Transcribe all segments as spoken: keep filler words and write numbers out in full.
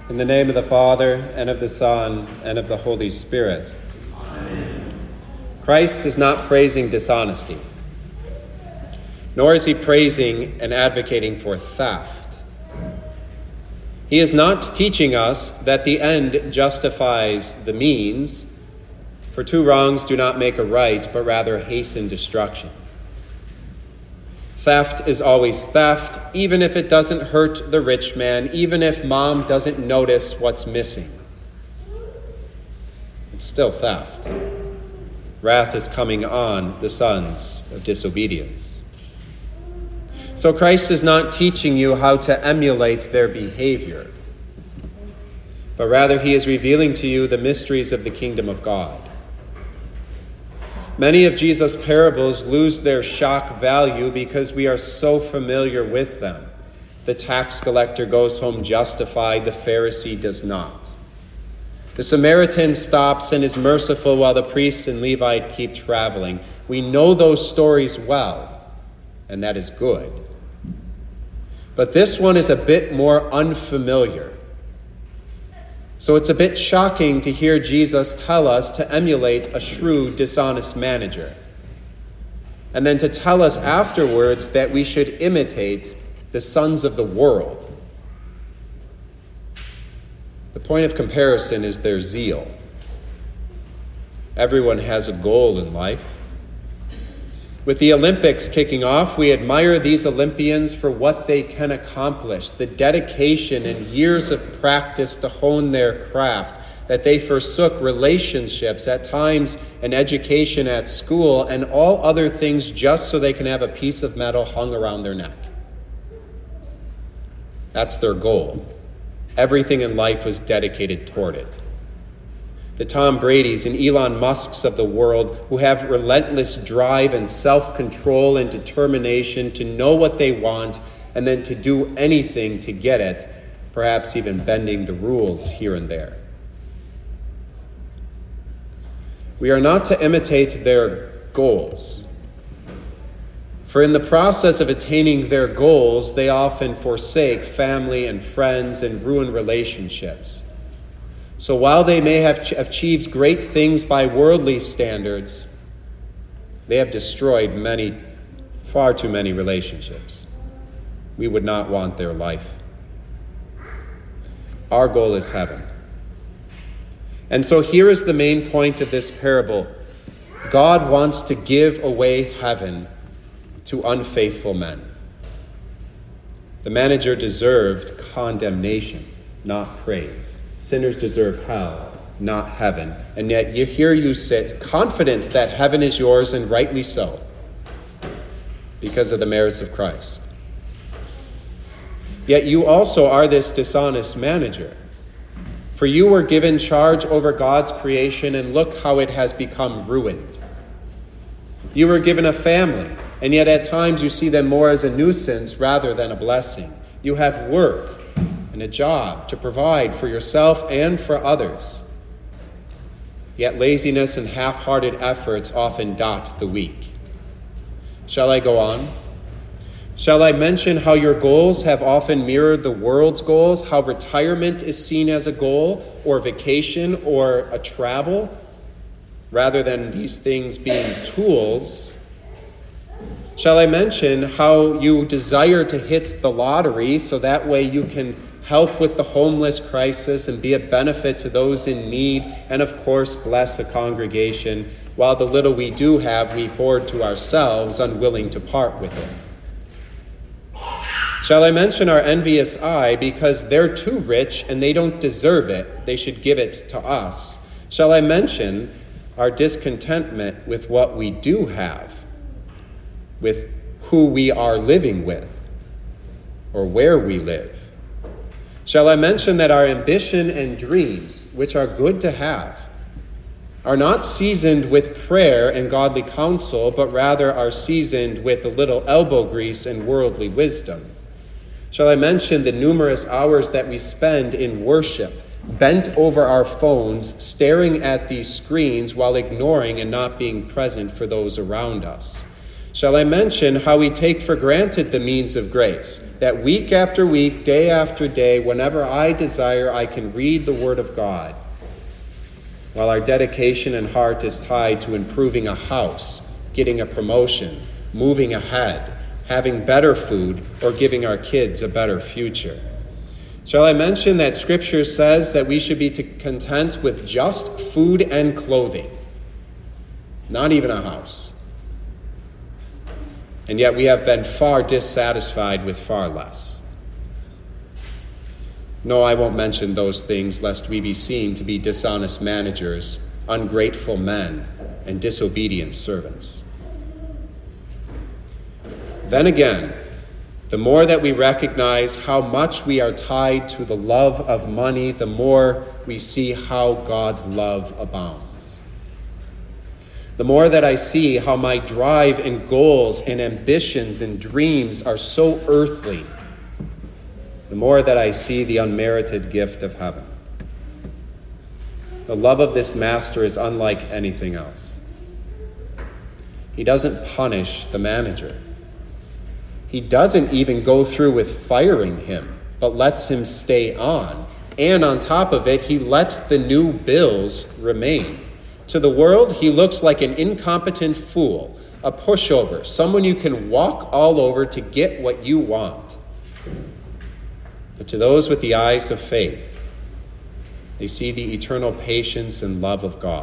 In the name of the Father, and of the Son, and of the Holy Spirit. Amen. Christ is not praising dishonesty, nor is he praising and advocating for theft. He is not teaching us that the end justifies the means, for two wrongs do not make a right, but rather hasten destruction. Theft is always theft, even if it doesn't hurt the rich man, even if mom doesn't notice what's missing. It's still theft. Wrath is coming on the sons of disobedience. So Christ is not teaching you how to emulate their behavior, but rather he is revealing to you the mysteries of the kingdom of God. Many of Jesus' parables lose their shock value because we are so familiar with them. The tax collector goes home justified, the Pharisee does not. The Samaritan stops and is merciful while the priest and Levite keep traveling. We know those stories well, and that is good. But this one is a bit more unfamiliar. So it's a bit shocking to hear Jesus tell us to emulate a shrewd, dishonest manager, and then to tell us afterwards that we should imitate the sons of the world. The point of comparison is their zeal. Everyone has a goal in life. With the Olympics kicking off, we admire these Olympians for what they can accomplish, the dedication and years of practice to hone their craft, that they forsook relationships, at times an education at school, and all other things just so they can have a piece of metal hung around their neck. That's their goal. Everything in life was dedicated toward it. The Tom Bradys and Elon Musks of the world, who have relentless drive and self-control and determination to know what they want and then to do anything to get it, perhaps even bending the rules here and there. We are not to imitate their goals, for in the process of attaining their goals, they often forsake family and friends and ruin relationships. So while they may have ch- achieved great things by worldly standards, they have destroyed many, far too many relationships. We would not want their life. Our goal is heaven. And so here is the main point of this parable. God wants to give away heaven to unfaithful men. The manager deserved condemnation, not praise. Sinners deserve hell, not heaven. And yet you, here you sit, confident that heaven is yours, and rightly so, because of the merits of Christ. Yet you also are this dishonest manager. For you were given charge over God's creation, and look how it has become ruined. You were given a family, and yet at times you see them more as a nuisance rather than a blessing. You have work and a job to provide for yourself and for others. Yet laziness and half-hearted efforts often dot the week. Shall I go on? Shall I mention how your goals have often mirrored the world's goals, how retirement is seen as a goal, or vacation, or a travel, rather than these things being tools? Shall I mention how you desire to hit the lottery so that way you can help with the homeless crisis and be a benefit to those in need, and of course bless a congregation, while the little we do have we hoard to ourselves, unwilling to part with it? Shall I mention our envious eye, because they're too rich and they don't deserve it, they should give it to us? Shall I mention our discontentment with what we do have, with who we are living with, or where we live? Shall I mention that our ambition and dreams, which are good to have, are not seasoned with prayer and godly counsel, but rather are seasoned with a little elbow grease and worldly wisdom? Shall I mention the numerous hours that we spend in worship, bent over our phones, staring at these screens while ignoring and not being present for those around us? Shall I mention how we take for granted the means of grace? That week after week, day after day, whenever I desire, I can read the Word of God, while our dedication and heart is tied to improving a house, getting a promotion, moving ahead, having better food, or giving our kids a better future. Shall I mention that Scripture says that we should be content with just food and clothing, not even a house? And yet we have been far dissatisfied with far less. No, I won't mention those things lest we be seen to be dishonest managers, ungrateful men, and disobedient servants. Then again, the more that we recognize how much we are tied to the love of money, the more we see how God's love abounds. The more that I see how my drive and goals and ambitions and dreams are so earthly, the more that I see the unmerited gift of heaven. The love of this master is unlike anything else. He doesn't punish the manager. He doesn't even go through with firing him, but lets him stay on. And on top of it, he lets the new bills remain. To the world, he looks like an incompetent fool, a pushover, someone you can walk all over to get what you want. But to those with the eyes of faith, they see the eternal patience and love of God.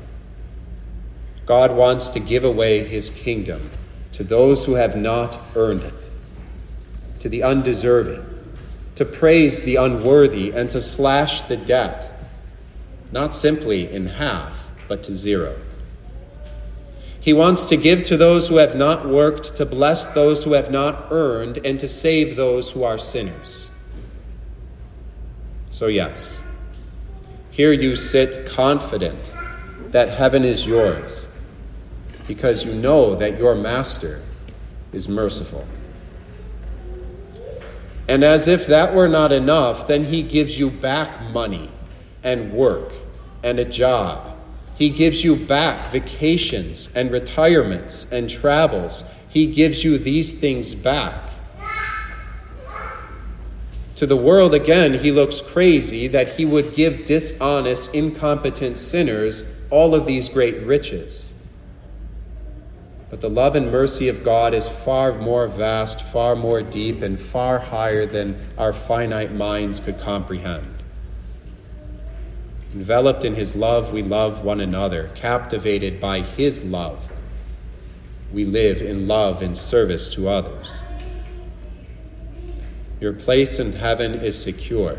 God wants to give away his kingdom to those who have not earned it, to the undeserving, to praise the unworthy, and to slash the debt, not simply in half, but to zero. He wants to give to those who have not worked, to bless those who have not earned, and to save those who are sinners. So yes, here you sit confident that heaven is yours, because you know that your master is merciful. And as if that were not enough, then he gives you back money and work and a job. He gives you back vacations and retirements and travels. He gives you these things back. To the world, again, he looks crazy that he would give dishonest, incompetent sinners all of these great riches. But the love and mercy of God is far more vast, far more deep, and far higher than our finite minds could comprehend. Enveloped in his love, we love one another. Captivated by his love, we live in love and service to others. Your place in heaven is secure,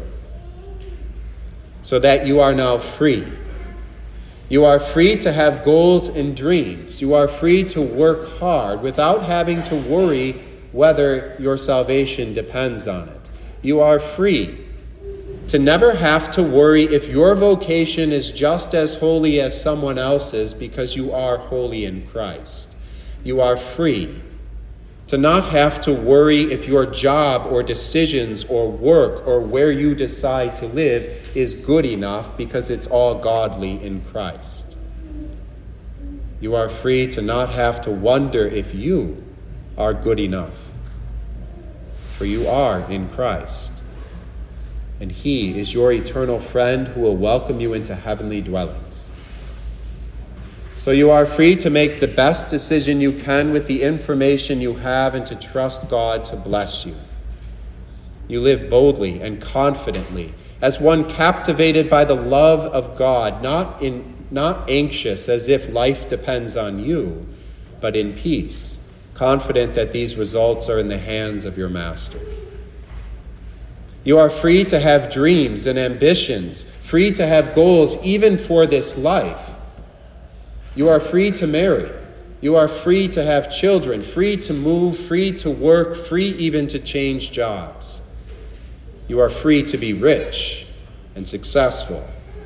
so that you are now free. You are free to have goals and dreams. You are free to work hard without having to worry whether your salvation depends on it. You are free to never have to worry if your vocation is just as holy as someone else's, because you are holy in Christ. You are free to not have to worry if your job or decisions or work or where you decide to live is good enough, because it's all godly in Christ. You are free to not have to wonder if you are good enough, for you are in Christ. And he is your eternal friend who will welcome you into heavenly dwellings. So you are free to make the best decision you can with the information you have and to trust God to bless you. You live boldly and confidently as one captivated by the love of God, not in, not anxious as if life depends on you, but in peace, confident that these results are in the hands of your master. You are free to have dreams and ambitions, free to have goals even for this life. You are free to marry. You are free to have children, free to move, free to work, free even to change jobs. You are free to be rich and successful.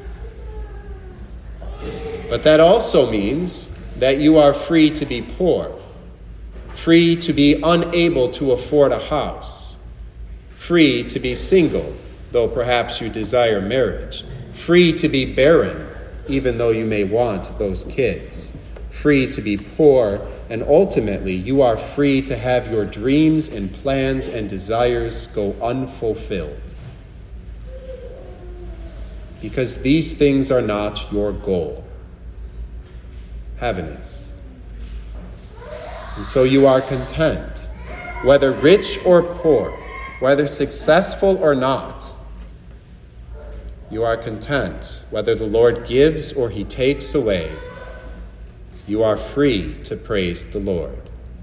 But that also means that you are free to be poor, free to be unable to afford a house, free to be single, though perhaps you desire marriage, free to be barren, even though you may want those kids, free to be poor, and ultimately you are free to have your dreams and plans and desires go unfulfilled. Because these things are not your goal. Heaven is. And so you are content, whether rich or poor, whether successful or not. You are content, whether the Lord gives or he takes away. You are free to praise the Lord.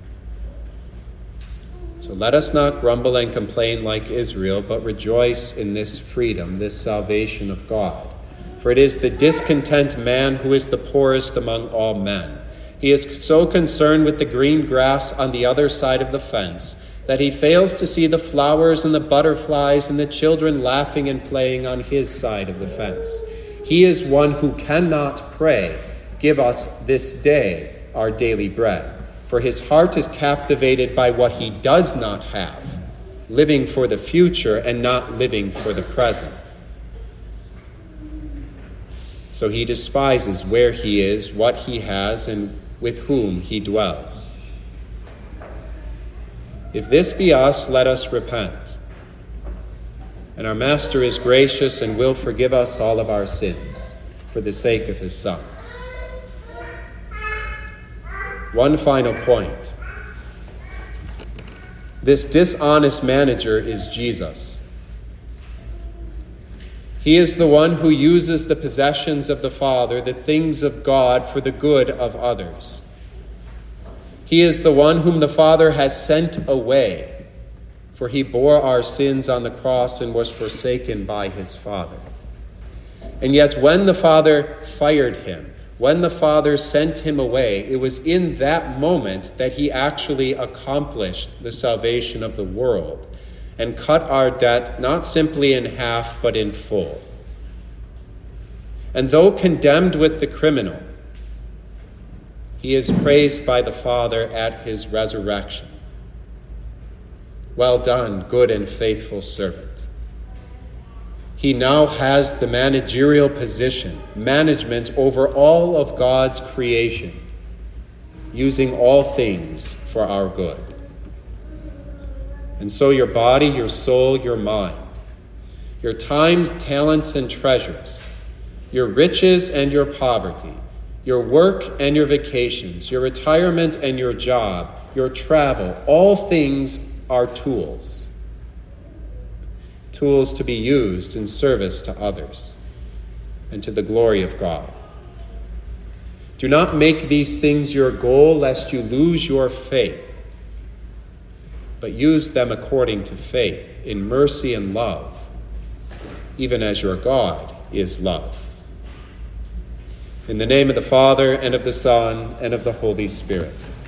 So let us not grumble and complain like Israel, but rejoice in this freedom, this salvation of God. For it is the discontent man who is the poorest among all men. He is so concerned with the green grass on the other side of the fence that he fails to see the flowers and the butterflies and the children laughing and playing on his side of the fence. He is one who cannot pray, "Give us this day our daily bread." For his heart is captivated by what he does not have, living for the future and not living for the present. So he despises where he is, what he has, and with whom he dwells. If this be us, let us repent. And our Master is gracious and will forgive us all of our sins for the sake of his Son. One final point. This dishonest manager is Jesus. He is the one who uses the possessions of the Father, the things of God, for the good of others. He is the one whom the Father has sent away, for he bore our sins on the cross and was forsaken by his Father. And yet when the Father fired him, when the Father sent him away, it was in that moment that he actually accomplished the salvation of the world and cut our debt not simply in half, but in full. And though condemned with the criminal, he is praised by the Father at his resurrection. Well done, good and faithful servant. He now has the managerial position, management over all of God's creation, using all things for our good. And so your body, your soul, your mind, your time, talents, and treasures, your riches and your poverty, your work and your vacations, your retirement and your job, your travel, all things are tools. Tools to be used in service to others and to the glory of God. Do not make these things your goal lest you lose your faith, but use them according to faith, in mercy and love, even as your God is love. In the name of the Father, and of the Son, and of the Holy Spirit.